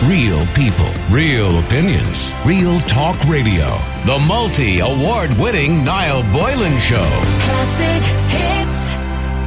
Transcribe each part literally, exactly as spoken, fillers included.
Real people, real opinions, Real Talk Radio. The multi-award-winning Niall Boylan Show. Classic hits.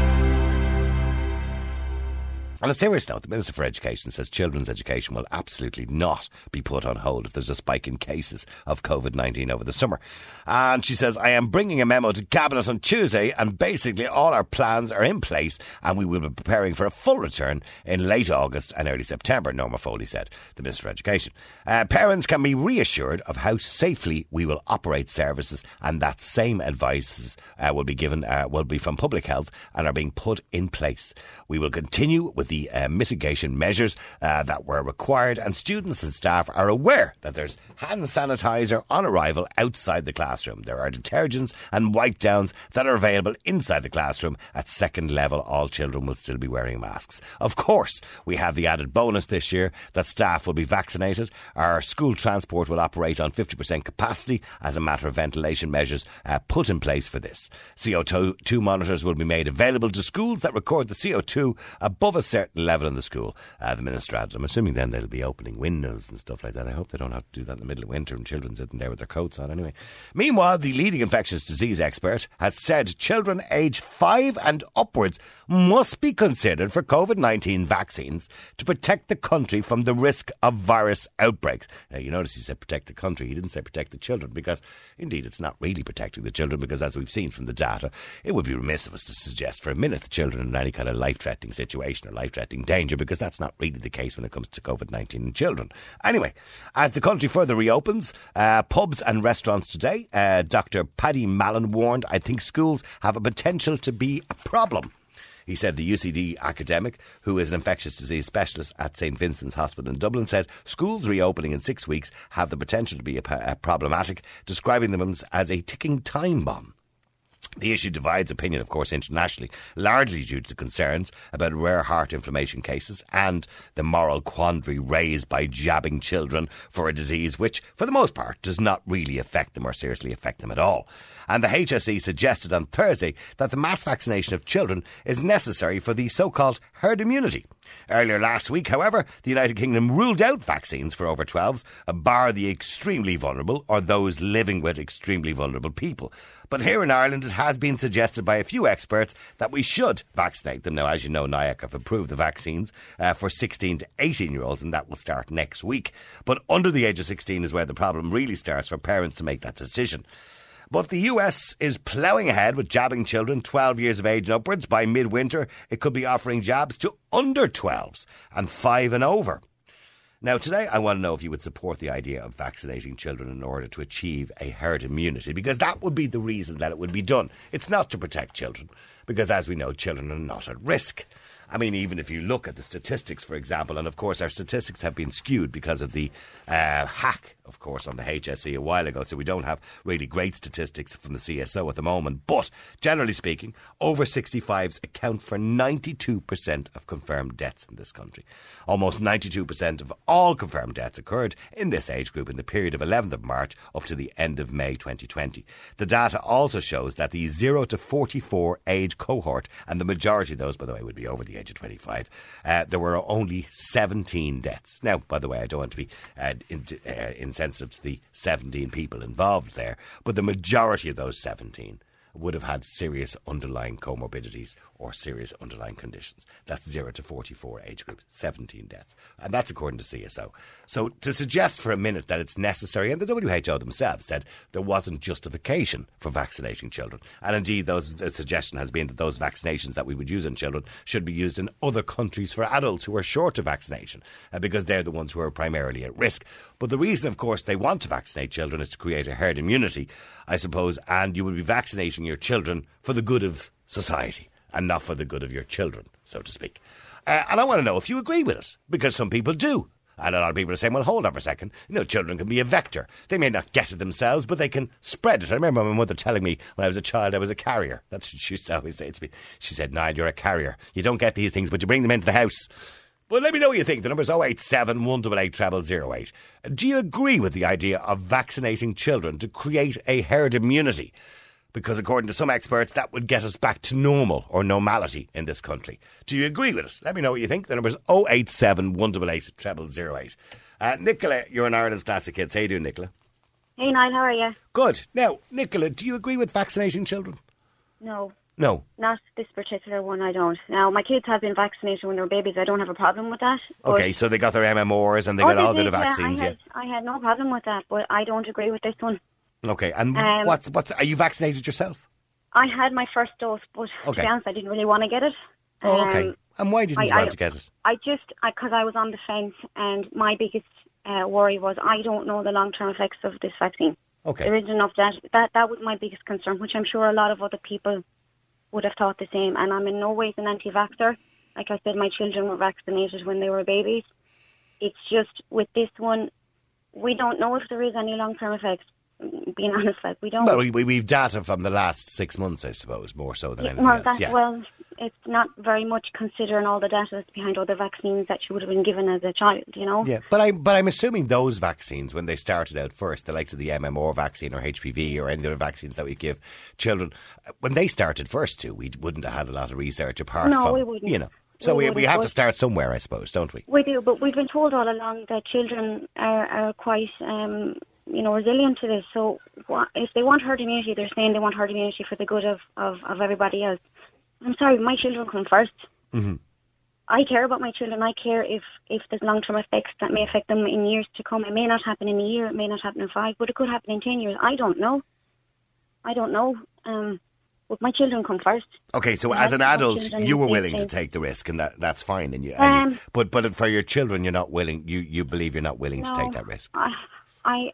On a serious note, the Minister for Education says children's education will absolutely not be put on hold if there's a spike in cases of covid nineteen over the summer. And she says, I am bringing a memo to Cabinet on Tuesday and basically all our plans are in place and we will be preparing for a full return in late August and early September, Norma Foley said, the Minister for Education. Uh, parents can be reassured of how safely we will operate services, and that same advice uh, will be given, uh, will be from Public Health and are being put in place. We will continue with the uh, mitigation measures uh, that were required, and students and staff are aware that there's hand sanitizer on arrival outside the classroom. There are detergents and wipe downs that are available inside the classroom. At second level, all children will still be wearing masks. Of course, we have the added bonus this year that staff will be vaccinated. Our school transport will operate on fifty percent capacity as a matter of ventilation measures uh, put in place for this. C O two monitors will be made available to schools that record the C O two above a certain level in the school. Uh, the Minister added, I'm assuming then they'll be opening windows and stuff like that. I hope they don't have to do that in the middle of winter and children sitting there with their coats on anyway. Meanwhile, the leading infectious disease expert has said children aged five and upwards must be considered for covid nineteen vaccines to protect the country from the risk of virus outbreaks. Now, you notice he said protect the country. He didn't say protect the children, because indeed it's not really protecting the children, because as we've seen from the data, it would be remiss of us to suggest for a minute the children in any kind of life-threatening situation or life-threatening danger, because that's not really the case when it comes to covid nineteen in children. Anyway, as the country further reopens, uh, pubs and restaurants today, uh, Doctor Paddy Mallon warned, I think schools have a potential to be a problem. He said the U C D academic, who is an infectious disease specialist at St Vincent's Hospital in Dublin, said schools reopening in six weeks have the potential to be a, a problematic, describing them as a ticking time bomb. The issue divides opinion, of course, internationally, largely due to concerns about rare heart inflammation cases and the moral quandary raised by jabbing children for a disease which, for the most part, does not really affect them or seriously affect them at all. And the H S E suggested on Thursday that the mass vaccination of children is necessary for the so-called herd immunity. Earlier last week, however, the United Kingdom ruled out vaccines for over twelves, bar the extremely vulnerable or those living with extremely vulnerable people. But here in Ireland, it has been suggested by a few experts that we should vaccinate them. Now, as you know, N I A C have approved the vaccines uh, for sixteen to eighteen year olds, and that will start next week. But under the age of sixteen is where the problem really starts for parents to make that decision. But the U S is ploughing ahead with jabbing children twelve years of age and upwards. By midwinter, it could be offering jabs to under twelves and five and over. Now, today I want to know if you would support the idea of vaccinating children in order to achieve a herd immunity, because that would be the reason that it would be done. It's not to protect children, because as we know, children are not at risk. I mean, even if you look at the statistics, for example, and of course our statistics have been skewed because of the uh, hack, of course, on the H S E a while ago, so we don't have really great statistics from the C S O at the moment. But generally speaking, over sixty-fives account for ninety-two percent of confirmed deaths in this country. Almost ninety-two percent of all confirmed deaths occurred in this age group in the period of eleventh of March up to the end of May twenty twenty. The data also shows that the zero to forty-four age cohort, and the majority of those, by the way, would be over the age of twenty-five, uh, there were only seventeen deaths. Now, by the way, I don't want to be uh, in, uh, insensitive to the seventeen people involved there, but the majority of those seventeen would have had serious underlying comorbidities or serious underlying conditions. That's zero to forty-four age group, seventeen deaths. And that's according to C S O. So to suggest for a minute that it's necessary, and the W H O themselves said there wasn't justification for vaccinating children. And indeed, those, the suggestion has been that those vaccinations that we would use on children should be used in other countries for adults who are short of vaccination, uh, because they're the ones who are primarily at risk. But the reason, of course, they want to vaccinate children is to create a herd immunity, I suppose, and you would be vaccinating your children for the good of society and not for the good of your children, so to speak. Uh, and I want to know if you agree with it, because some people do. And a lot of people are saying, well, hold on for a second. You know, children can be a vector. They may not get it themselves, but they can spread it. I remember my mother telling me when I was a child I was a carrier. That's what she used to always say to me. She said, Niall, you're a carrier. You don't get these things, but you bring them into the house. Well, let me know what you think. The number's oh eight seven, one eight eight, zero zero zero eight. Do you agree with the idea of vaccinating children to create a herd immunity? Because according to some experts, that would get us back to normal or normality in this country. Do you agree with it? Let me know what you think. The number's oh eight seven, one eight eight, zero zero zero eight. Uh, Nicola, you're in Ireland's Classic Hits. How you doing, Nicola? Hey Niall, how are you? Good. Now, Nicola, do you agree with vaccinating children? No. No. Not this particular one, I don't. Now, my kids have been vaccinated when they were babies. I don't have a problem with that. Okay, so they got their M M Rs and they oh, got they all did, the vaccines, yeah. I yeah? had, I had no problem with that, but I don't agree with this one. Okay, and Um, what's, what's, are you vaccinated yourself? I had my first dose, but Okay. to be honest, I didn't really want to get it. Oh, okay. Um, And why didn't I- you want I- to get it? I just, because I, I was on the fence, and my biggest uh, worry was I don't know the long-term effects of this vaccine. Okay. There isn't enough data. That, that was my biggest concern, which I'm sure a lot of other people would have thought the same. And I'm in no ways an anti-vaxxer. Like I said, my children were vaccinated when they were babies. It's just with this one, we don't know if there is any long-term effects. Being honest, like we don't. Well, we, we, we've data from the last six months, I suppose, more so than Yeah, anything well, else. that, Yeah. well, it's not very much considering all the data that's behind other vaccines that you would have been given as a child, you know? Yeah, but I but I'm assuming those vaccines, when they started out first, the likes of the M M R vaccine or H P V or any other vaccines that we give children, when they started first too, we wouldn't have had a lot of research apart No, from, we wouldn't. you know. So We we, we wouldn't, have but- to start somewhere, I suppose, don't we? We do, but we've been told all along that children are, are quite, um, you know, resilient to this. So wha- if they want herd immunity, they're saying they want herd immunity for the good of, of, of everybody else. I'm sorry, my children come first. Mm-hmm. I care about my children. I care if, if there's long-term effects that may affect them in years to come. It may not happen in a year, it may not happen in five, but it could happen in ten years. I don't know. I don't know. Um, but my children come first. Okay, so I as an have adult, children you were in willing to things. take the risk, and that that's fine. And you, and you Um, but but for your children, you're not willing. You you believe you're not willing to No, take that risk. I, I,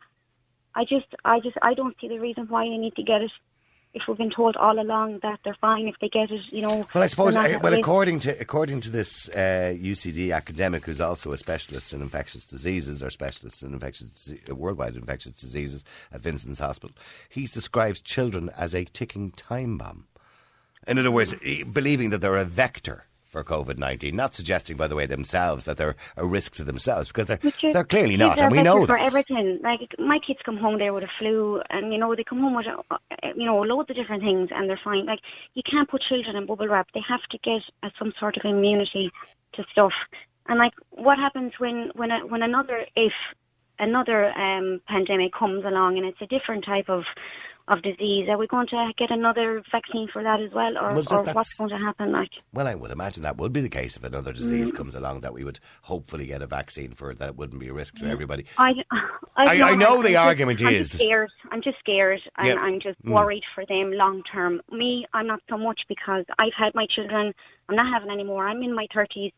I just, I just, I don't see the reason why they need to get it. If we've been told all along that they're fine if they get it, you know. Well, I suppose. they're not Uh, at well, risk. according to according to this uh, U C D academic, who's also a specialist in infectious diseases or specialist in infectious dise- worldwide infectious diseases at Vincent's Hospital, he describes children as a ticking time bomb. In other words, he- believing that they're a vector for COVID nineteen, not suggesting, by the way, themselves that they're a risk to themselves, because they're But you- they're clearly kids not, are and we better know for that. everything. Like my kids come home there with a flu, and you know they come home with uh, you know loads of different things, and they're fine. Like you can't put children in bubble wrap; they have to get uh, some sort of immunity to stuff. And like, what happens when when a, when another if another um, pandemic comes along and it's a different type of of disease? Are we going to get another vaccine for that as well, or, Well, that- or that's- what's going to happen? Like. Well, I would imagine that would be the case if another disease Mm. comes along, that we would hopefully get a vaccine for it, that it wouldn't be a risk to everybody. I, I- I know the I'm argument just, I'm is- just scared. I'm just scared, and Yeah. I'm just Mm. worried for them long term. Me, I'm not so much because I've had my children. I'm not having any more. I'm in my thirties.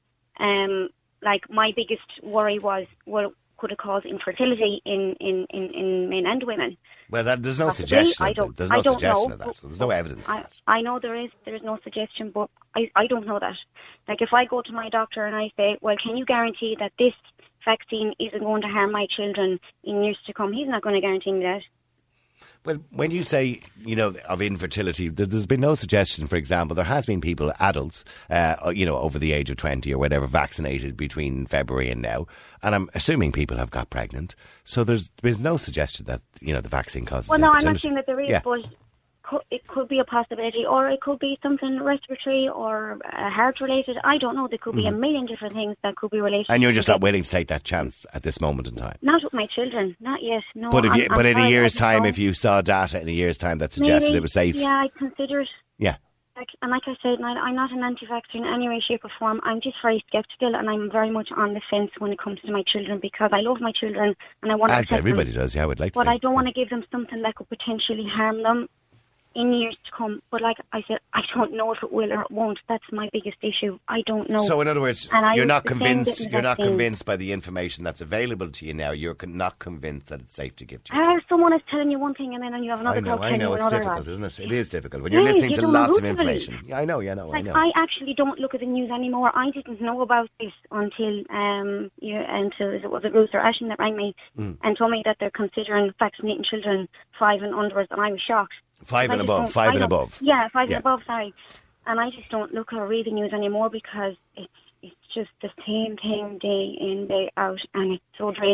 Um, like my biggest worry was, well, could it cause infertility in, in, in, in men and women? Well, that, there's no Possibly. suggestion. I Of don't- that. There's no I don't suggestion know. of that. So there's no evidence of I, that. I know there is. There is no suggestion, but I, I don't know that. Like if I go to my doctor and I say, well, can you guarantee that this vaccine isn't going to harm my children in years to come? He's not going to guarantee me that. Well, when you say, you know, of infertility, there- there's been no suggestion, for example, there has been people, adults, uh, you know, over the age of twenty or whatever, vaccinated between February and now, and I'm assuming people have got pregnant, so there's there's no suggestion that, you know, the vaccine causes Well, no, I'm infertility. not saying that there is, Yeah. but co- it could be a possibility, or it could be something respiratory or uh, heart-related. I don't know. There could be a million different things that could be related. Mm-hmm. And you're just to not it. willing to take that chance at this moment in time. Not with my children, not yet. No. But if I'm, you, I'm but in a sorry, I year's just time, don't- if you saw data in a year's time that suggested Maybe, it was safe, yeah, I'd consider it. yeah. Like, and like I said, I- I'm not an anti-vaxxer in any way, shape or form. I'm just very sceptical, and I'm very much on the fence when it comes to my children because I love my children and I want to As protect everybody them. does, yeah, I would like to. But I think. don't want to give them something that could potentially harm them in years to come. But like I said, I don't know if it will or it won't. That's my biggest issue. I don't know. So, in other words, And I you're was not the same convinced. getting You're not vaccine. convinced by the information that's available to you now. You're con- not convinced that it's safe to give to you. Uh, someone is telling you one thing and then you have another I know, crowd I telling know. you It's another. difficult, like. isn't it? It is difficult when you're Yeah, listening you to don't know lots who of to believe. information. Yeah, I know. Yeah, I know. I Like know. I actually don't look at the news anymore. I didn't know about this until um you, until it was it Ruth or Ashton that rang me Mm. and told me that they're considering vaccinating children five and underwards, and I was shocked. Five I and just above. don't- Five I and don't- above. Yeah, five Yeah. and above. Sorry, and I just don't look or read the news anymore because it's it's just the same thing day in day out, and it's so draining.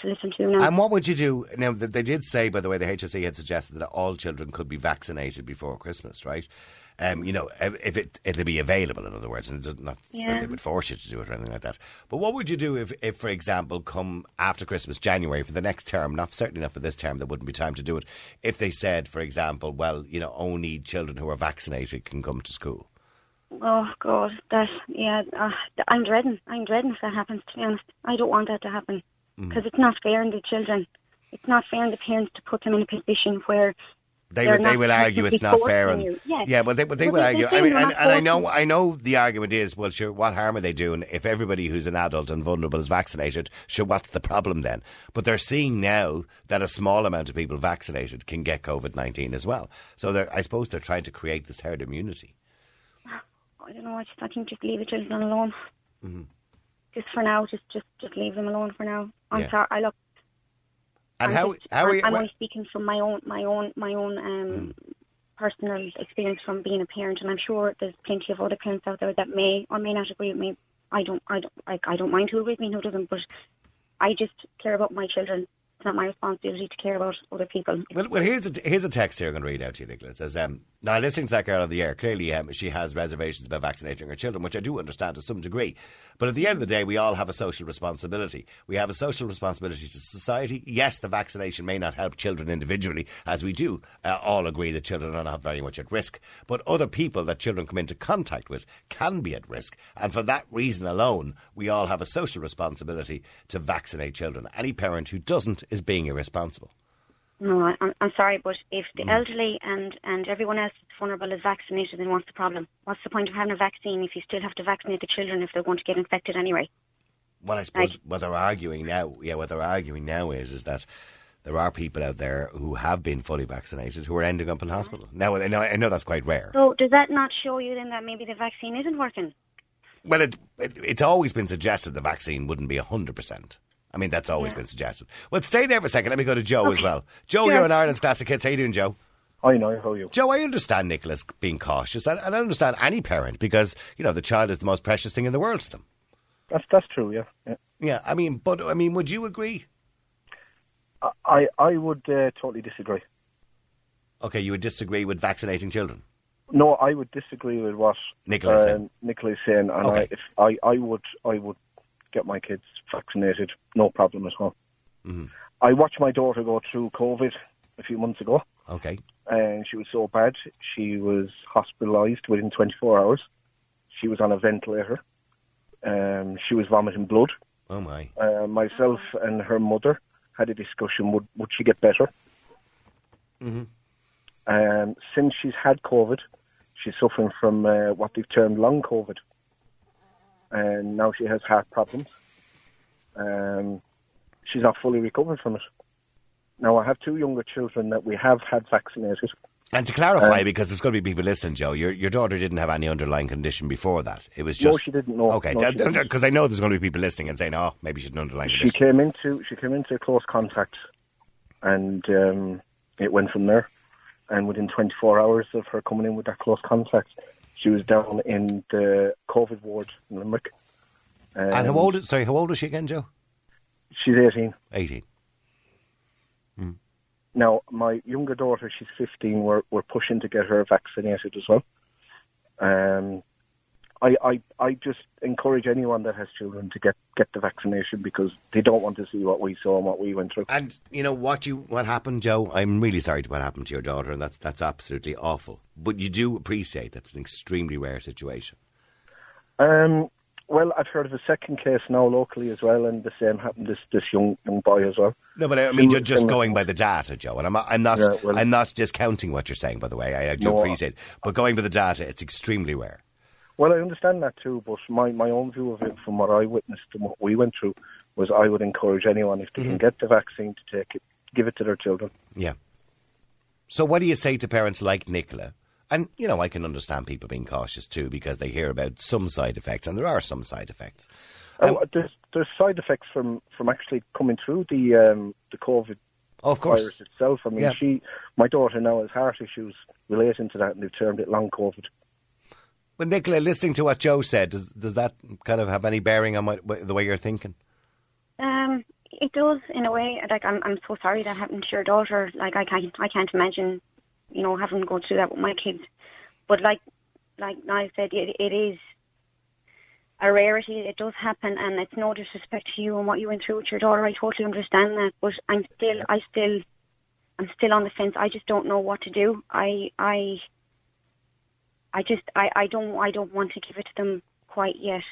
to listen to now. And what would you do? Now, th- they did say, by the way, the H S E had suggested that all children could be vaccinated before Christmas, right? Um, you know, if it it'll be available, in other words, and it's not Yeah. that they would force you to do it or anything like that. But what would you do if, if, for example, come after Christmas, January, for the next term, not certainly not for this term, there wouldn't be time to do it, if they said, for example, well, you know, only children who are vaccinated can come to school? Oh God, that yeah, uh, I'm dreading. I'm dreading if that happens. To be honest, I don't want that to happen because mm. it's not fair on the children. It's not fair on the parents to put them in a position where they would. They will argue it's not fair. And yes. yeah, but they, but they well, will argue. I mean, and, and I know, I know the argument is, well, sure, what harm are they doing if everybody who's an adult and vulnerable is vaccinated? Sure, what's the problem then? But they're seeing now that a small amount of people vaccinated can get COVID nineteen as well. So I suppose they're trying to create this herd immunity. I don't know. I just I think just leave the children alone. Mm-hmm. Just for now, just, just just leave them alone for now. I'm yeah. sorry. I look. And I'm how just, how are you? I'm only speaking from my own my own my own um, mm. personal experience from being a parent, and I'm sure there's plenty of other parents out there that may or may not agree with me. I don't I don't I, I don't mind who agrees with me and who doesn't, but I just care about my children. It's not my responsibility to care about other people. Well, well here's a, here's a text here I'm going to read out to you, Nicola. It says, um, now listening to that girl on the air, clearly um, she has reservations about vaccinating her children, which I do understand to some degree. But at the end of the day, we all have a social responsibility. We have a social responsibility to society. Yes, the vaccination may not help children individually, as we do uh, all agree that children are not very much at risk. But other people that children come into contact with can be at risk. And for that reason alone, we all have a social responsibility to vaccinate children. Any parent who doesn't is being irresponsible. No, I, I'm sorry, but if the mm. elderly and, and everyone else that's vulnerable is vaccinated, then what's the problem? What's the point of having a vaccine if you still have to vaccinate the children if they're going to get infected anyway? Well, I suppose like, what they're arguing now, yeah, what they're arguing now is is that there are people out there who have been fully vaccinated who are ending up in hospital. Now, I know, I know that's quite rare. So does that not show you then that maybe the vaccine isn't working? Well, it, it, it's always been suggested the vaccine wouldn't be one hundred percent. I mean, that's always yeah. been suggested. Well, stay there for a second. Let me go to Joe okay. as well. Joe, sure. You're on Ireland's Classic Hits. How you doing, Joe? I know. How are you? Joe, I understand Nicholas being cautious. And I understand any parent because, you know, the child is the most precious thing in the world to them. That's that's true, yeah. Yeah, yeah I mean, but, I mean, would you agree? I, I would uh, totally disagree. Okay, you would disagree with vaccinating children? No, I would disagree with what Nicholas uh, Nicholas saying. And okay. I, if I, I would, I would get my kids vaccinated, no problem at all. Mm-hmm. I watched my daughter go through COVID a few months ago. Okay. And she was so bad, she was hospitalised within twenty-four hours. She was on a ventilator. Um, she was vomiting blood. Oh, my. Uh, myself and her mother had a discussion, would, would she get better? Mm-hmm. Um, since she's had COVID, she's suffering from uh, what they've termed long COVID. And now she has heart problems. Um, she's not fully recovered from it. Now, I have two younger children that we have had vaccinated. And to clarify, um, because there's going to be people listening, Joe, your your daughter didn't have any underlying condition before that. It was just... No, she didn't know. Okay, because no, I know there's going to be people listening and saying, oh, maybe she had an underlying she condition. Came into, she came into close contact, and um, it went from there. And within twenty-four hours of her coming in with that close contact, she was down in the COVID ward in Limerick. Um, and how old? Sorry, how old is she again, Joe? She's eighteen. Eighteen. Hmm. Now, my younger daughter, she's fifteen. We're we're pushing to get her vaccinated as well. Um, I I I just encourage anyone that has children to get, get the vaccination because they don't want to see what we saw and what we went through. And you know what you what happened, Joe? I'm really sorry to what happened to your daughter, and that's that's absolutely awful. But you do appreciate that's an extremely rare situation. Um. Well, I've heard of a second case now locally as well, and the same happened to this, this young young boy as well. No, but I mean, you're just going by the data, Joe, and I'm I'm not yeah, well, I'm not discounting what you're saying. By the way, I, I do no, appreciate it, but going by the data, it's extremely rare. Well, I understand that too, but my, my own view of it, from what I witnessed and what we went through, was I would encourage anyone if they mm-hmm. can get the vaccine to take it, give it to their children. Yeah. So, what do you say to parents like Nicola? And, you know, I can understand people being cautious too because they hear about some side effects, and there are some side effects. Um, oh, there's, there's side effects from, from actually coming through the um, the COVID oh, of course. virus itself. I mean, yeah. she, my daughter now has heart issues relating to that, and they've termed it long COVID. But Nicola, listening to what Joe said, does does that kind of have any bearing on what, the way you're thinking? Um, it does in a way. Like I'm, I'm so sorry that happened to your daughter. Like I can't, I can't imagine, you know, having to go through that with my kids. But like, like Niall said, it, it is a rarity. It does happen, and it's no disrespect to you and what you went through with your daughter. I totally understand that, but I'm still, I still, I'm still on the fence. I just don't know what to do. I, I, I just, I, I don't, I don't want to give it to them quite yet.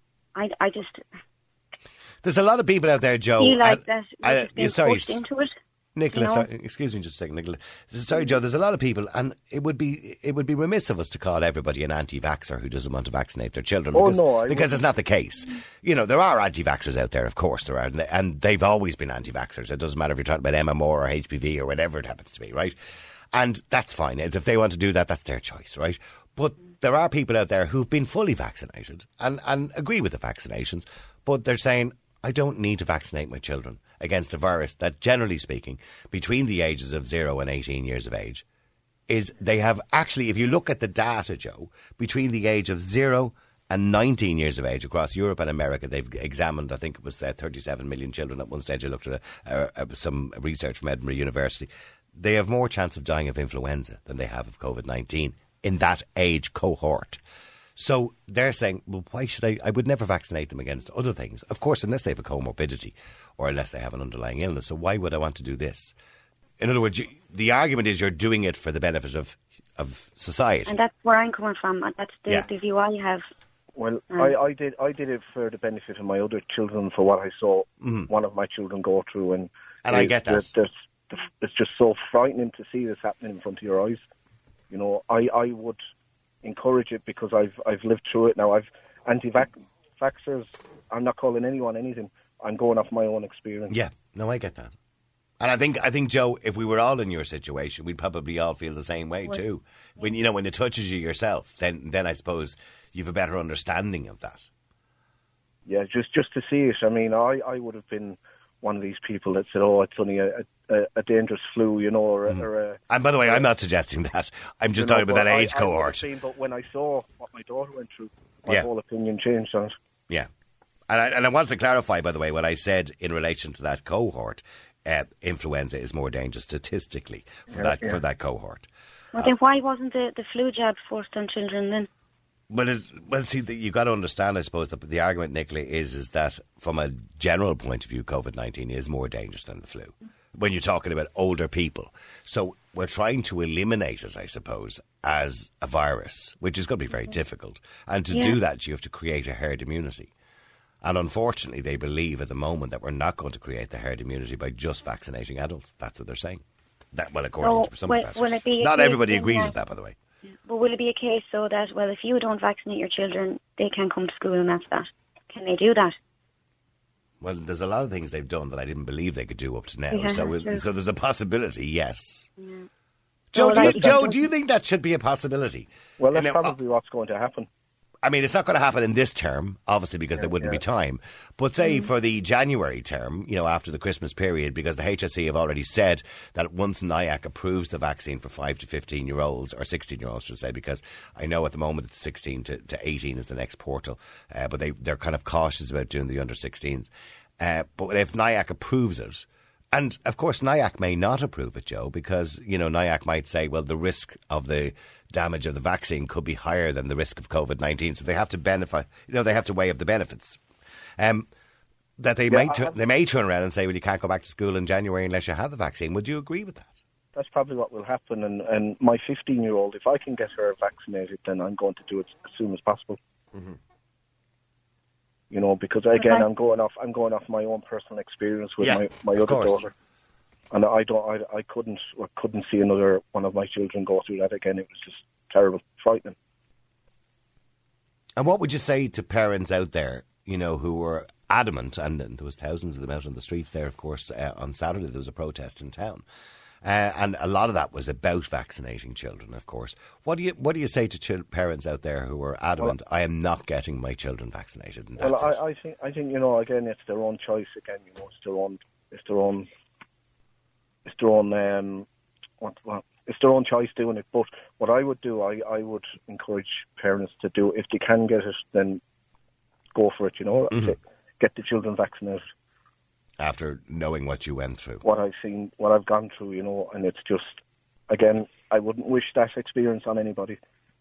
I, I just. There's a lot of people out there, Joe. feel like and, that I, you're just being sorry, pushed into it. Nicola, you know? sorry, excuse me just a second, Nicola. Sorry, Joe, there's a lot of people, and it would be it would be remiss of us to call everybody an anti-vaxxer who doesn't want to vaccinate their children. Oh, because, no, I because it's not the case. You know, there are anti-vaxxers out there, of course there are, and they've always been anti-vaxxers. It doesn't matter if you're talking about M M R or H P V or whatever it happens to be, right? And that's fine. If they want to do that, that's their choice, right? But there are people out there who've been fully vaccinated and, and agree with the vaccinations, but they're saying, I don't need to vaccinate my children against a virus that, generally speaking, between the ages of zero and eighteen years of age, is they have actually, if you look at the data, Joe, between the age of zero and nineteen years of age across Europe and America, they've examined, I think it was uh, thirty-seven million children at one stage. I looked at uh, uh, some research from Edinburgh University. They have more chance of dying of influenza than they have of COVID nineteen in that age cohort. So they're saying, well, why should I? I would never vaccinate them against other things. Of course, unless they have a comorbidity or unless they have an underlying illness. So why would I want to do this? In other words, you, the argument is you're doing it for the benefit of, of society. And that's where I'm coming from. That's the, Yeah. the view I have. Well, Mm. I, I did I did it for the benefit of my other children, for what I saw Mhm. one of my children go through. And, And I it's- get that. there's- there's- It's just so frightening to see this happening in front of your eyes. You know, I, I would encourage it because I've I've lived through it now. I've anti-vaxxers, I'm not calling anyone anything. I'm going off my own experience. Yeah, no, I get that. And I think, I think, Joe, if we were all in your situation, we'd probably all feel the same way too. When you know, when it touches you yourself, then, then I suppose you've a better understanding of that. Yeah, just just to see it. I mean, I, I would have been one of these people that said, "Oh, it's only a a, a dangerous flu," you know, or, mm. or a. And by the way, I'm not suggesting that. I'm just you know, talking about that age I, cohort. I been, but when I saw what my daughter went through, my Yeah. whole opinion changed on it. Yeah. And I, and I wanted to clarify, by the way, what I said in relation to that cohort. Uh, influenza is more dangerous statistically for Yeah, that yeah. for that cohort. Well, then why wasn't the, the flu jab forced on children then? Well, it, well, see, the, you got to understand, I suppose, the, the argument, Nicola, is is that from a general point of view, COVID nineteen is more dangerous than the flu. When you're talking about older people, so we're trying to eliminate it, I suppose, as a virus, which is going to be very difficult. And to Yeah. do that, you have to create a herd immunity. And unfortunately, they believe at the moment that we're not going to create the herd immunity by just vaccinating adults. That's what they're saying. That, well, according So, to some will- professors. will it be a Not case everybody then agrees that- with that, by the way. But will it be a case so that, well, if you don't vaccinate your children, they can come to school and that's that? Can they do that? Well, there's a lot of things they've done that I didn't believe they could do up to now. Yeah, so, true. it, so there's a possibility, yes. Yeah. Joe, Well, do you, like- Joe, do you think that should be a possibility? Well, that's And now, probably what's going to happen. I mean, it's not going to happen in this term, obviously, because there wouldn't be yeah. time. But say for the January term, you know, after the Christmas period, because the H S E have already said that once N I A C approves the vaccine for five to fifteen year olds, or sixteen year olds, should say, because I know at the moment it's sixteen to, to eighteen is the next portal, uh, but they, they're kind of cautious about doing the under sixteens. Uh, but if N I A C approves it, and of course N I A C may not approve it, Joe, because, you know, N I A C might say, well, the risk of the damage of the vaccine could be higher than the risk of COVID nineteen, so they have to benefit, you know, they have to weigh up the benefits. Um, that they Yeah, may I tu- have- they may turn around and say, well, you can't go back to school in January unless you have the vaccine. Would you agree with that? That's probably what will happen. And, and my fifteen-year-old, if I can get her vaccinated, then I'm going to do it as soon as possible. Mm-hmm. You know, because again, Okay. I'm going off. I'm going off my own personal experience with Yeah, my, my of other course. daughter, and I don't. I, I couldn't. I couldn't see another one of my children go through that again. It was just terrible, frightening. And what would you say to parents out there, you know, who were adamant, and, and there was thousands of them out on the streets there, of course, uh, on Saturday there was a protest in town. Uh, and a lot of that was about vaccinating children, of course. What do you what do you say to chil- parents out there who are adamant, I am not getting my children vaccinated? And Well, that's it. I, I think. I think you know. Again, it's their own choice. Again, you know, it's their own. It's their own. It's their own. Um, what, what, it's their own choice doing it. But what I would do, I, I would encourage parents to do. If they can get it, then go for it. You know, Mm-hmm. get the children vaccinated. After knowing what you went through. What I've seen, what I've gone through, you know, and it's just, again, I wouldn't wish that experience on anybody.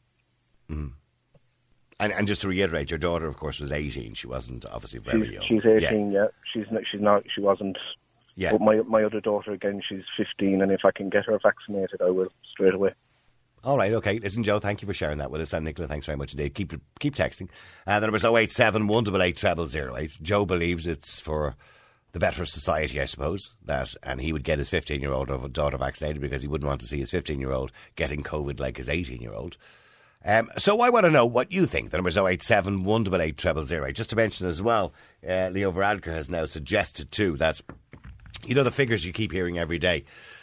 Mm. And, and just to reiterate, your daughter, of course, was eighteen. She wasn't obviously very she's, young. She's eighteen, yeah. yeah. She's not, she's not, she wasn't. Yeah. But my my other daughter, again, she's fifteen, and if I can get her vaccinated, I will, straight away. All right, okay. Listen, Joe, thank you for sharing that with us. And Nicola, thanks very much indeed. Keep keep texting. Uh, the number's oh eight seven, one eight eight, zero zero zero eight. Joe believes it's for the better of society, I suppose, that, and he would get his fifteen-year-old daughter vaccinated because he wouldn't want to see his fifteen-year-old getting COVID like his eighteen-year-old. Um, so I want to know what you think. The number's oh eight seven, one eight eight, zero zero zero eight. Just to mention as well, uh, Leo Varadkar has now suggested too that, you know, the figures you keep hearing every day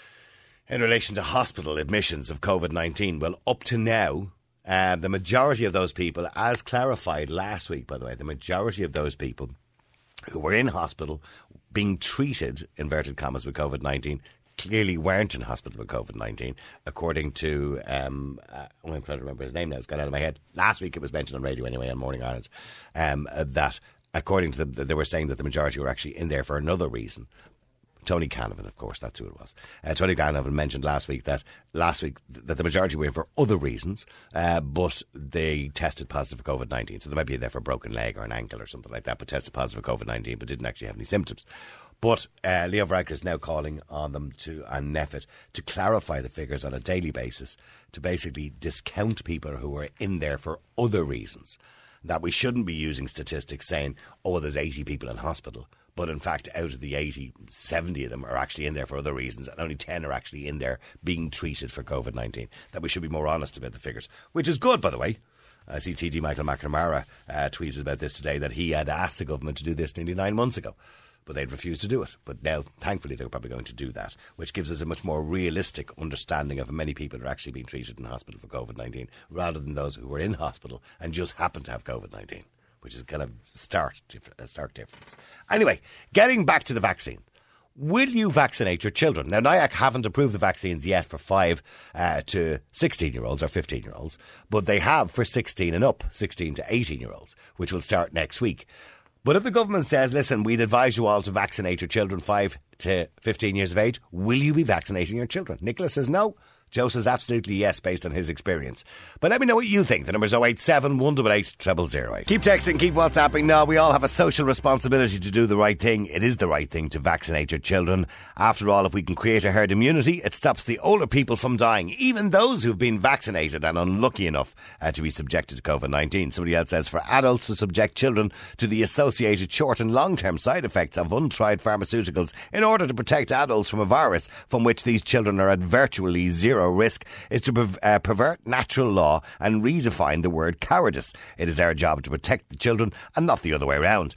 in relation to hospital admissions of COVID nineteen. Well, up to now, uh, the majority of those people, as clarified last week, by the way, the majority of those people who were in hospital being treated, inverted commas, with COVID nineteen, clearly weren't in hospital with COVID nineteen, according to, um, uh, oh, I'm trying to remember his name now, it's gone out of my head. Last week it was mentioned on radio anyway, on Morning Ireland, um, uh, that according to them, they were saying that the majority were actually in there for another reason. Tony Canavan, of course, that's who it was. Uh, Tony Canavan mentioned last week that last week that the majority were in for other reasons, uh, but they tested positive for COVID nineteen. So they might be in there for a broken leg or an ankle or something like that, but tested positive for COVID nineteen, but didn't actually have any symptoms. But uh, Leo Varadkar is now calling on them to, and NPHET, to clarify the figures on a daily basis, to basically discount people who are in there for other reasons. That we shouldn't be using statistics saying, oh, there's eighty people in hospital. But in fact, out of the eighty, seventy of them are actually in there for other reasons, and only ten are actually in there being treated for COVID nineteen. That we should be more honest about the figures, which is good, by the way. I see T D Michael McNamara uh, tweeted about this today, that he had asked the government to do this nearly nine months ago, but they'd refused to do it. But now, thankfully, they're probably going to do that, which gives us a much more realistic understanding of how many people are actually being treated in hospital for COVID nineteen, rather than those who were in hospital and just happen to have COVID nineteen. Which is kind of stark, a stark difference. Anyway, getting back to the vaccine. Will you vaccinate your children? Now, N I A C haven't approved the vaccines yet for five uh, to sixteen-year-olds or fifteen-year-olds, but they have for sixteen and up, sixteen to eighteen-year-olds, which will start next week. But if the government says, listen, we'd advise you all to vaccinate your children five to fifteen years of age, will you be vaccinating your children? Nicola says no. Joe says absolutely yes, based on his experience. But let me know what you think. The number's oh eight seven, one eight eight, zero zero zero eight. Keep texting, keep WhatsApping. No, we all have a social responsibility to do the right thing. It is the right thing to vaccinate your children. After all, if we can create a herd immunity, it stops the older people from dying, even those who've been vaccinated and unlucky enough uh, to be subjected to COVID nineteen. Somebody else says, for adults to subject children to the associated short and long-term side effects of untried pharmaceuticals in order to protect adults from a virus from which these children are at virtually zero risk is to per- uh, pervert natural law and redefine the word cowardice. It is our job to protect the children and not the other way around.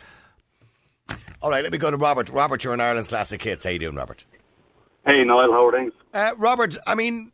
All right, let me go to Robert. Robert, you're in Ireland's Classic Hits. How you doing, Robert? Hey, Niall, how are things? Uh, Robert, I mean,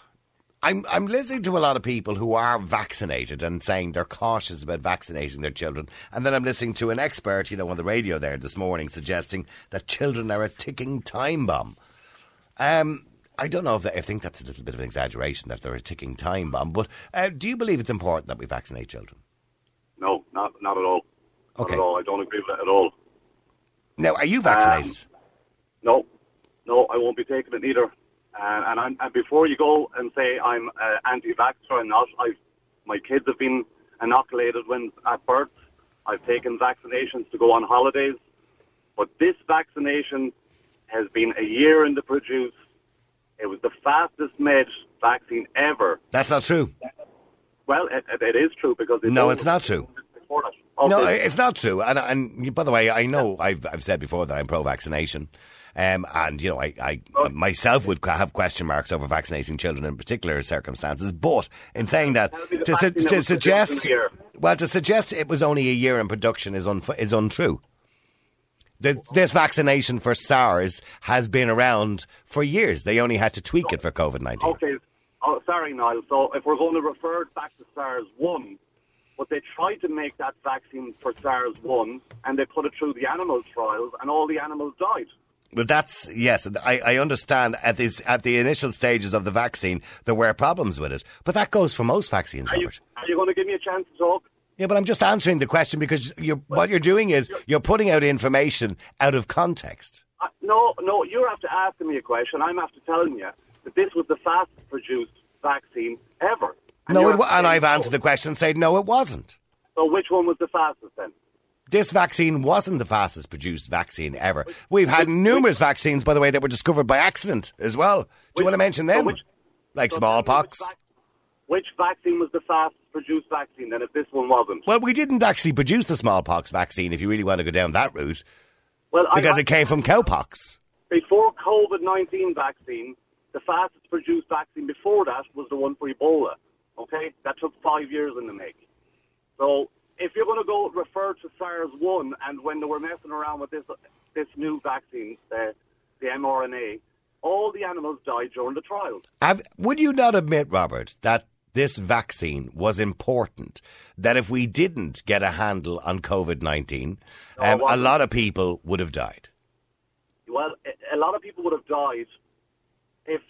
I'm I'm listening to a lot of people who are vaccinated and saying they're cautious about vaccinating their children. And then I'm listening to an expert, you know, on the radio there this morning suggesting that children are a ticking time bomb. Um... I don't know if I think that's a little bit of an exaggeration, that they're a ticking time bomb, but uh, do you believe it's important that we vaccinate children? No, not not at all. Not okay. at all. I don't agree with it at all. Now, are you vaccinated? Um, no, no, I won't be taking it either. Uh, and, I'm, and before you go and say I'm uh, anti-vaxxer, I'm not. I've, my kids have been inoculated when at birth. I've taken vaccinations to go on holidays. But this vaccination has been a year in the produce. It was the fastest made vaccine ever. That's not true. Well, it, it is true because it no, it's not true. Before that. Okay. No, it's not true. And, and by the way, I know I've I've said before that I'm pro-vaccination, um, and you know I, I oh. myself would have question marks over vaccinating children in particular circumstances. But in saying that, to, su- to suggest well to suggest it was only a year in production is un- is untrue. The, this vaccination for SARS has been around for years. They only had to tweak it for COVID nineteen. Okay. Oh, sorry, Niall. So if we're going to refer back to SARS one, but they tried to make that vaccine for SARS one and they put it through the animal trials and all the animals died. Well, that's, yes, I, I understand at this at the initial stages of the vaccine there were problems with it. But that goes for most vaccines, are you, Robert. Are you going to give me a chance to talk? Yeah, but I'm just answering the question because you're, what you're doing is you're putting out information out of context. Uh, no, no, you're after asking me a question. I'm after telling you that this was the fastest produced vaccine ever. And no, you're it, wa- after and saying I've no. answered the question and said, no, it wasn't. So which one was the fastest then? This vaccine wasn't the fastest produced vaccine ever. We've had numerous vaccines, by the way, that were discovered by accident as well. Do you Which- want to mention so them? which- like so smallpox? Which, vac- which vaccine was the fastest produced vaccine then if this one wasn't? Well, we didn't actually produce the smallpox vaccine, if you really want to go down that route, Well, I- because I- it came from cowpox. Before COVID nineteen vaccine, the fastest produced vaccine before that was the one for Ebola. Okay? That took five years in the make. So if you're going to go refer to SARS one and when they were messing around with this this new vaccine, uh, the mRNA, all the animals died during the trials. Have, would you not admit, Robert, that this vaccine was important, that if we didn't get a handle on COVID nineteen, No, it um, a wasn't. lot of people would have died? Well, a- a lot of people would have died if,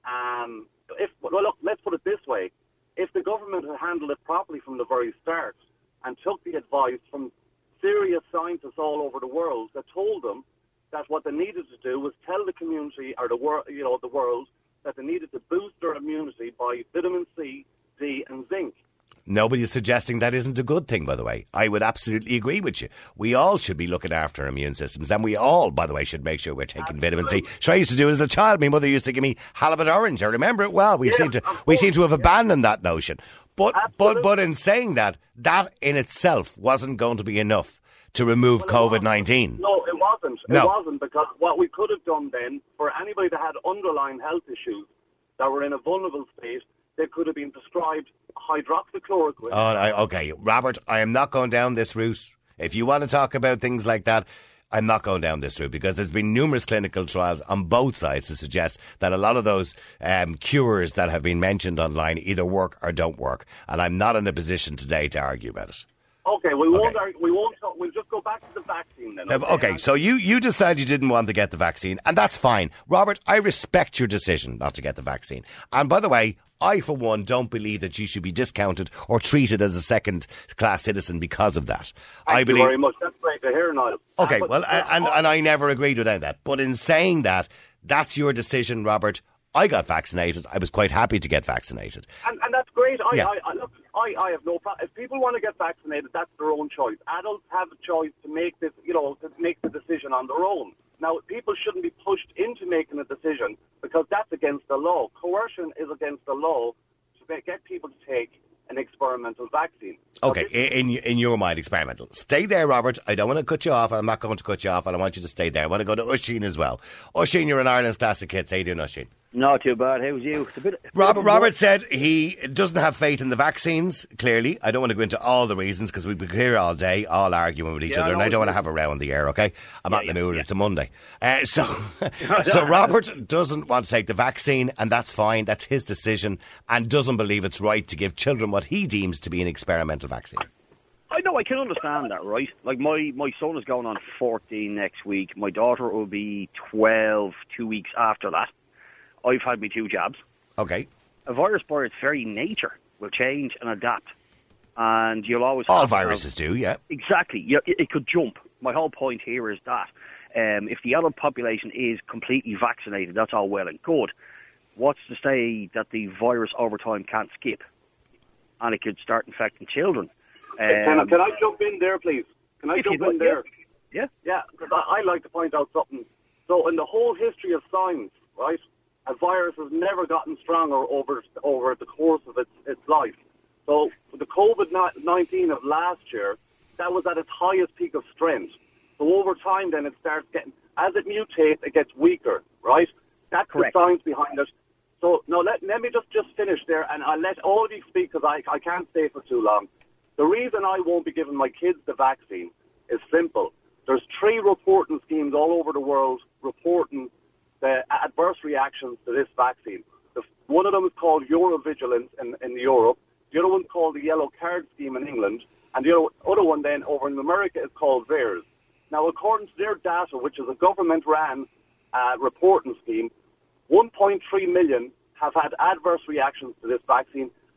um, if well, look, let's put it this way. If the government had handled it properly from the very start and took the advice from serious scientists all over the world that told them that what they needed to do was tell the community or the world, you know, the world that they needed to boost their immunity by vitamin C, D, and zinc. Nobody is suggesting that isn't a good thing, by the way. I would absolutely agree with you. We all should be looking after our immune systems, and we all, by the way, should make sure we're taking vitamin C. Sure, I used to do it as a child. My mother used to give me halibut orange. I remember it well. We Yeah, seem to of we course, seem to have yeah. abandoned that notion. But but Absolutely. but in saying that, that in itself wasn't going to be enough to remove COVID nineteen. No, it wasn't. No. It wasn't, because what we could have done then, for anybody that had underlying health issues that were in a vulnerable state, they could have been prescribed hydroxychloroquine. Oh, I, okay, Robert, I am not going down this route. If you want to talk about things like that, I'm not going down this route, because there's been numerous clinical trials on both sides to suggest that a lot of those um, cures that have been mentioned online either work or don't work. And I'm not in a position today to argue about it. Okay, we won't. Okay. argue- We won't. Talk, we'll just go back to the vaccine then. Uh, Okay, so you, you decided you didn't want to get the vaccine, and that's fine. Robert, I respect your decision not to get the vaccine. And by the way, I, for one, don't believe that you should be discounted or treated as a second-class citizen because of that. Thank I you believe. very much. That's great to hear, Niall. Okay, Uh, but- well, and, and I never agreed with any of that. But in saying that, that's your decision, Robert. I got vaccinated. I was quite happy to get vaccinated. And, and that's great. I, Yeah. I, I, look, I, I have no problem. If people want to get vaccinated, that's their own choice. Adults have a choice to make this, you know, to make the decision on their own. Now, people shouldn't be pushed into making a decision because that's against the law. Coercion is against the law to make, get people to take an experimental vaccine. Okay, Now, this- in in your mind, experimental. Stay there, Robert. I don't want to cut you off, and I'm not going to cut you off, and I want you to stay there. I want to go to Usheen as well. Usheen, you're in Ireland's Classic Hits. How you doing, Usheen? Not too bad. How's you? It's a bit, Robert, Robert said he doesn't have faith in the vaccines, clearly. I don't want to go into all the reasons because we'd be here all day, all arguing with each Yeah, other, I and know I don't want to it's- have a row in the air, okay? I'm not in the yeah, mood. yeah. It's a Monday. Uh, so, so Robert doesn't want to take the vaccine, and that's fine. That's his decision, and doesn't believe it's right to give children what he deems to be an experimental vaccine. I know, I can understand that, right? Like, my, my son is going on fourteen next week. My daughter will be twelve two weeks after that. I've had my two jabs. Okay. A virus, by its very nature, will change and adapt. And you'll always All have to have- viruses do, yeah. Exactly. Yeah, it, it could jump. My whole point here is that um, if the adult population is completely vaccinated, that's all well and good. What's to say that the virus over time can't skip and it could start infecting children? Um, can, I, can I jump in there, please? Can I If you jump go- in there? yeah. Yeah, because I, I like to point out something. So in the whole history of science, right, a virus has never gotten stronger over over the course of its, its life. So the COVID nineteen of last year, that was at its highest peak of strength. So over time then it starts getting, as it mutates, it gets weaker, right? That's Correct. the science behind it. So now let, let me just, just finish there, and I'll let all of you speak because I, I can't stay for too long. The reason I won't be giving my kids the vaccine is simple. There's three reporting schemes all over the world reporting the adverse reactions to this vaccine. The, one of them is called Eurovigilance in, in Europe. The other one's called the Yellow Card Scheme in England. And the other, other one then over in America is called VAERS. Now, according to their data, which is a government-ran uh, reporting scheme, one point three million have had adverse reactions to this vaccine,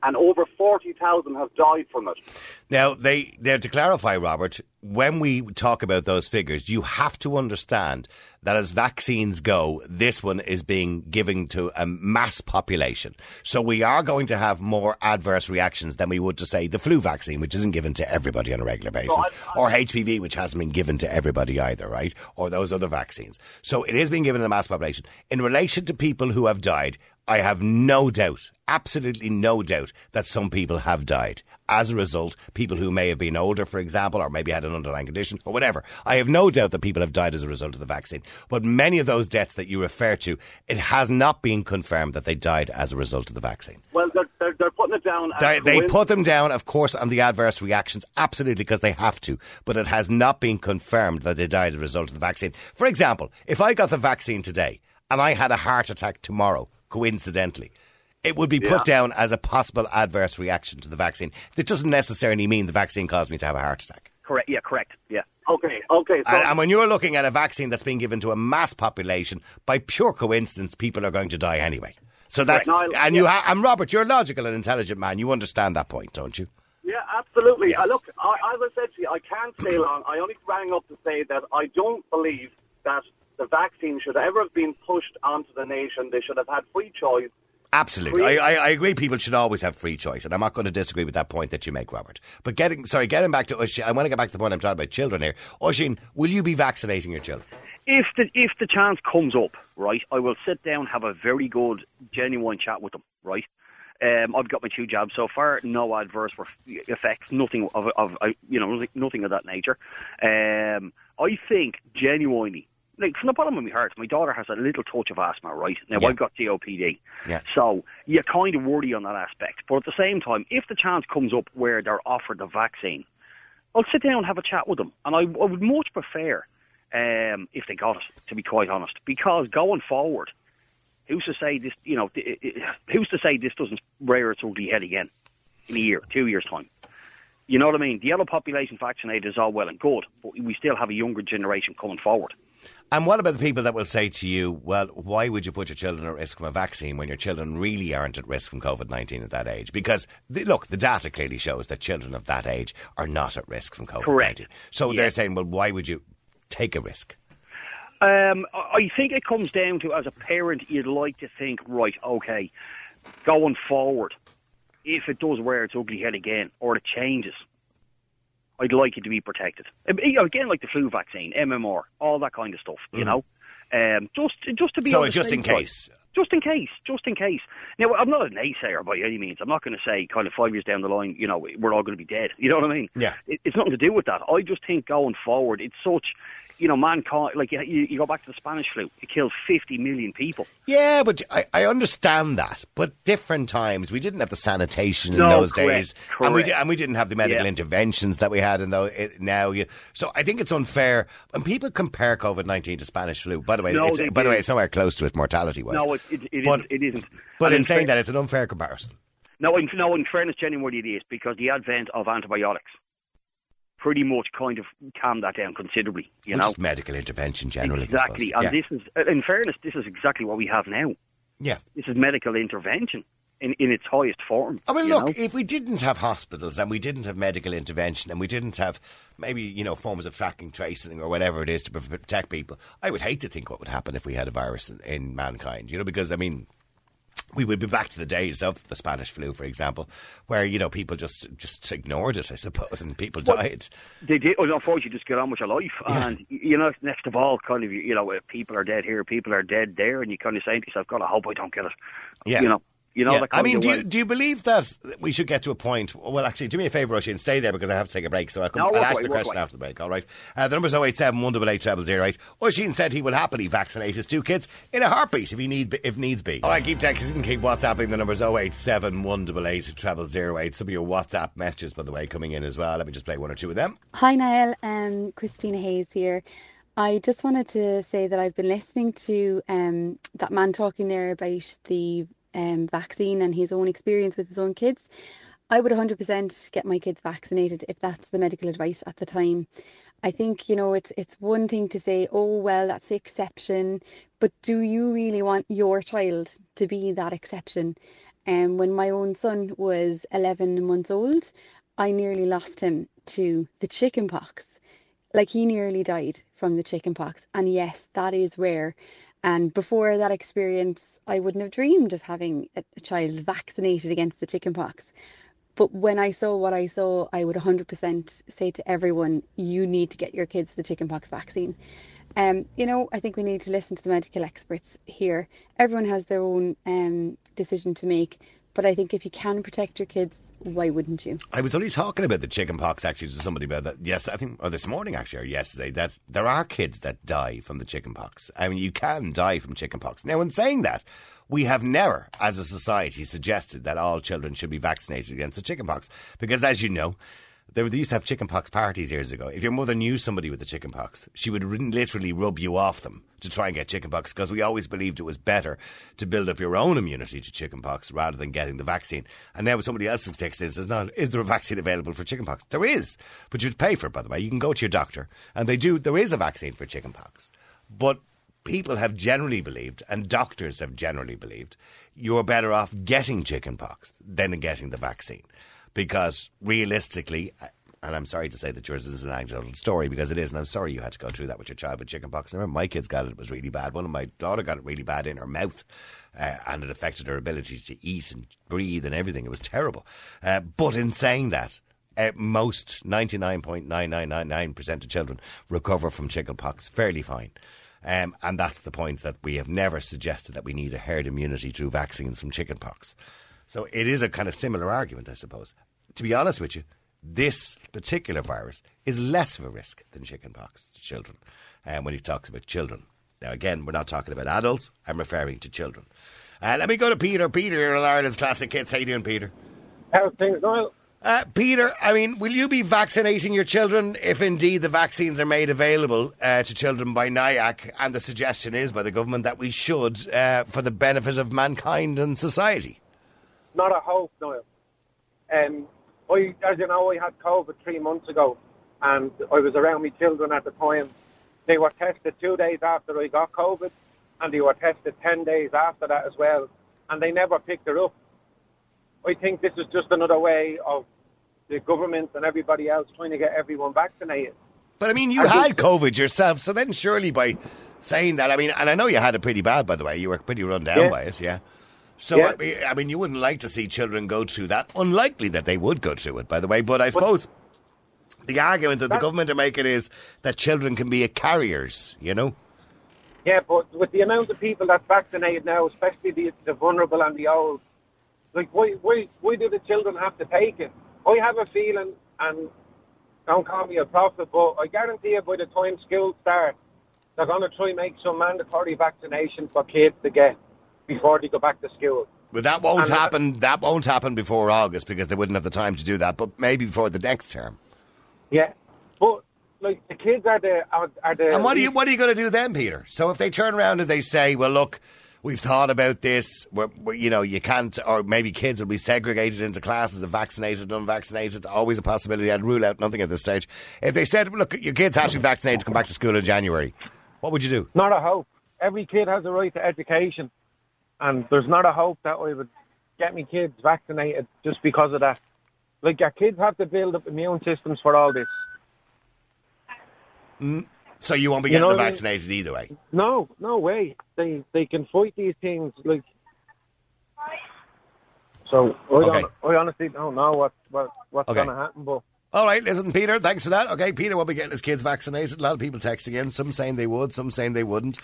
and over forty thousand have died from it. Now, they, now, to clarify, Robert, when we talk about those figures, you have to understand that as vaccines go, this one is being given to a mass population. So we are going to have more adverse reactions than we would to, say, the flu vaccine, which isn't given to everybody on a regular basis, I, I, or H P V, which hasn't been given to everybody either, right? Or those other vaccines. So it is being given to a mass population. In relation to people who have died, I have no doubt, absolutely no doubt, that some people have died. As a result, people who may have been older, for example, or maybe had an underlying condition, or whatever. I have no doubt that people have died as a result of the vaccine. But many of those deaths that you refer to, it has not been confirmed that they died as a result of the vaccine. Well, they're, they're, they're putting it down. They, they put them down, of course, on the adverse reactions, absolutely, because they have to. But it has not been confirmed that they died as a result of the vaccine. For example, if I got the vaccine today and I had a heart attack tomorrow, coincidentally, it would be put yeah. down as a possible adverse reaction to the vaccine. It doesn't necessarily mean the vaccine caused me to have a heart attack. Correct. Yeah, correct. Yeah. Okay, okay. So and, and when you're looking at a vaccine that's being given to a mass population, by pure coincidence, people are going to die anyway. So that's, no, and yeah. you ha- and Robert, you're a logical and intelligent man. You understand that point, don't you? Yeah, absolutely. Yes. Uh, look, I, as I said to you, I can't stay long. I only rang up to say that I don't believe that the vaccine should ever have been pushed onto the nation. They should have had free choice. Absolutely. I, I, I agree people should always have free choice, and I'm not going to disagree with that point that you make, Robert. But getting, sorry, getting back to Oisín, I want to get back to the point I'm talking about children here. Oisín, will you be vaccinating your children? If the if the chance comes up, right, I will sit down, have a very good, genuine chat with them, right? Um, I've got my two jabs so far, no adverse effects, nothing of, of you know, nothing of that nature. Um, I think genuinely, like from the bottom of my heart, my daughter has a little touch of asthma, right? Now, yeah. I've got C O P D. Yeah. So you kind of worry on that aspect. But at the same time, if the chance comes up where they're offered the vaccine, I'll sit down and have a chat with them. And I, I would much prefer um, if they got it, to be quite honest. Because going forward, who's to say this, you know, it, it, who's to say this doesn't rear its ugly head again in a year, two years' time? You know what I mean? The yellow population vaccinated is all well and good, but we still have a younger generation coming forward. And what about the people that will say to you, well, why would you put your children at risk from a vaccine when your children really aren't at risk from COVID nineteen at that age? Because, the, look, the data clearly shows that children of that age are not at risk from COVID nineteen. Correct. So yeah. they're saying, well, why would you take a risk? Um, I think it comes down to, as a parent, you'd like to think, right, okay, going forward, if it does rear its ugly head again, or it changes, I'd like it to be protected. Again, like the flu vaccine, M M R, all that kind of stuff, you mm-hmm. know. Um, just, just to be. So just in case. Side. Just in case, just in case. Now, I'm not a naysayer by any means. I'm not going to say, kind of five years down the line, you know, we're all going to be dead. You know what I mean? Yeah. It, it's nothing to do with that. I just think going forward, it's such. You know, mankind, like you, you go back to the Spanish flu, it killed fifty million people. Yeah, but I, I understand that. But different times, we didn't have the sanitation in no, those correct, days, correct. and we and we didn't have the medical yeah. interventions that we had in those now. You, so I think it's unfair when people compare COVID nineteen to Spanish flu. By the way, no, it's, by did. the way, it's nowhere close to it mortality wise. No, it, it, it but, isn't. It isn't. But and in in saying fa- that, it's an unfair comparison. No, in, no, in fairness, genuinely it is, because the advent of antibiotics pretty much kind of calmed that down considerably, you well, know. Just medical intervention generally. Exactly, and yeah. this is, in fairness, this is exactly what we have now. Yeah. This is medical intervention in, in its highest form. I mean, look, know? if we didn't have hospitals and we didn't have medical intervention and we didn't have maybe, you know, forms of tracking, tracing or whatever it is to protect people, I would hate to think what would happen if we had a virus in, in mankind, you know, because, I mean, we would be back to the days of the Spanish flu, for example, where, you know, people just just ignored it, I suppose, and people well, died. They did. Well, unfortunately, you just get on with your life. Yeah. And, you know, next of all, kind of, you know, people are dead here, people are dead there, and you kind of say to yourself, God, I hope I don't get it. Yeah. You know. You know, yeah. I mean, do you, do you believe that we should get to a point? Well, actually, do me a favour, Oisín, stay there because I have to take a break. So I'll, come, no, I'll ask away, the question away. after the break. All right. Uh, the number's oh eight seven, one eight eight, zero zero eight. Oisín said he will happily vaccinate his two kids in a heartbeat if he need if needs be. All right, keep texting, keep WhatsApping. The number's oh eight seven, one eight eight, zero zero eight. Some of your WhatsApp messages, by the way, coming in as well. Let me just play one or two of them. Hi, Niall. Um, Christina Hayes here. I just wanted to say that I've been listening to um, that man talking there about the Um, vaccine and his own experience with his own kids. I would one hundred percent get my kids vaccinated if that's the medical advice at the time. I think, you know, it's it's one thing to say, oh, well, that's the exception, but do you really want your child to be that exception? And um, when my own son was eleven months old, I nearly lost him to the chicken pox. Like, he nearly died from the chicken pox. And yes, that is rare. And before that experience, I wouldn't have dreamed of having a, a child vaccinated against the chicken pox. But when I saw what I saw, I would one hundred percent say to everyone, you need to get your kids the chickenpox vaccine. Um, you know, I think we need to listen to the medical experts here. Everyone has their own um, decision to make. But I think if you can protect your kids, why wouldn't you? I was only talking about the chicken pox actually to somebody about that. Yes, I think, or this morning actually, or yesterday, that there are kids that die from the chicken pox. I mean, you can die from chicken pox. Now, in saying that, we have never, as a society, suggested that all children should be vaccinated against the chicken pox. Because, as you know, they used to have chicken pox parties years ago. If your mother knew somebody with the chicken pox, she would literally rub you off them to try and get chicken pox, because we always believed it was better to build up your own immunity to chicken pox rather than getting the vaccine. And now somebody else texts in and says, no, is there a vaccine available for chicken pox? There is, but you'd pay for it, by the way. You can go to your doctor, and they do. There is a vaccine for chicken pox. But people have generally believed, and doctors have generally believed, you're better off getting chicken pox than getting the vaccine. Because realistically, and I'm sorry to say that yours is an anecdotal story, because it is, and I'm sorry you had to go through that with your child with chicken pox. I remember my kids got it, it was really bad. One of my daughter got it really bad in her mouth, uh, and it affected her ability to eat and breathe and everything. It was terrible. Uh, but in saying that, uh, most ninety-nine point nine nine nine nine percent of children recover from chicken pox fairly fine. Um, and that's the point, that we have never suggested that we need a herd immunity through vaccines from chicken pox. So it is a kind of similar argument, I suppose. To be honest with you, this particular virus is less of a risk than chickenpox to children. And um, when he talks about children. Now, again, we're not talking about adults. I'm referring to children. Uh, let me go to Peter. Peter, you're on Ireland's Classic Hits. How you doing, Peter? How's things going? Uh, Peter, I mean, will you be vaccinating your children if indeed the vaccines are made available uh, to children by N I A C, and the suggestion is by the government that we should uh, for the benefit of mankind and society? Not a hope, Niall. Um, I, as you know, I had COVID three months ago, and I was around my children at the time. They were tested two days after I got COVID, and they were tested ten days after that as well, and they never picked it up. I think this is just another way of the government and everybody else trying to get everyone vaccinated. But, I mean, you I had COVID yourself, so then surely by saying that, I mean, and I know you had it pretty bad, by the way. You were pretty run down yeah. by it, yeah. So, yeah. I, mean, I mean, you wouldn't like to see children go through that. Unlikely that they would go through it, by the way. But I suppose but the argument that, that the government are making is that children can be carriers, you know? Yeah, but with the amount of people that's vaccinated now, especially the, the vulnerable and the old, like, why, why, why do the children have to take it? I have a feeling, and don't call me a prophet, but I guarantee you by the time school starts, they're going to try and make some mandatory vaccination for kids to get before they go back to school. But that won't and happen. That, that won't happen before August, because they wouldn't have the time to do that. But maybe before the next term. Yeah, but like the kids are the are, are the. And what are you what are you going to do then, Peter? So if they turn around and they say, "Well, look, we've thought about this. We're, we're, you know, you can't," or maybe kids will be segregated into classes of vaccinated, unvaccinated. Always a possibility. I'd rule out nothing at this stage. If they said, "Look, your kids have to be vaccinated to come back to school in January," what would you do? Not a hope. Every kid has a right to education. And there's not a hope that I would get my kids vaccinated just because of that. Like, our kids have to build up immune systems for all this. Mm. So you won't be getting you know them vaccinated I mean? either way? No, no way. They they can fight these things. Like, so I, okay. I honestly don't know what, what what's okay. going to happen. But all right, listen, Peter, thanks for that. Okay, Peter will be getting his kids vaccinated. A lot of people texting in, some saying they would, some saying they wouldn't.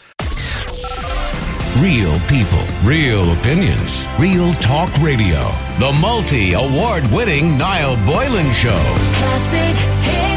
Real people, real opinions, real talk radio. The multi-award winning Niall Boylan Show. Classic hit.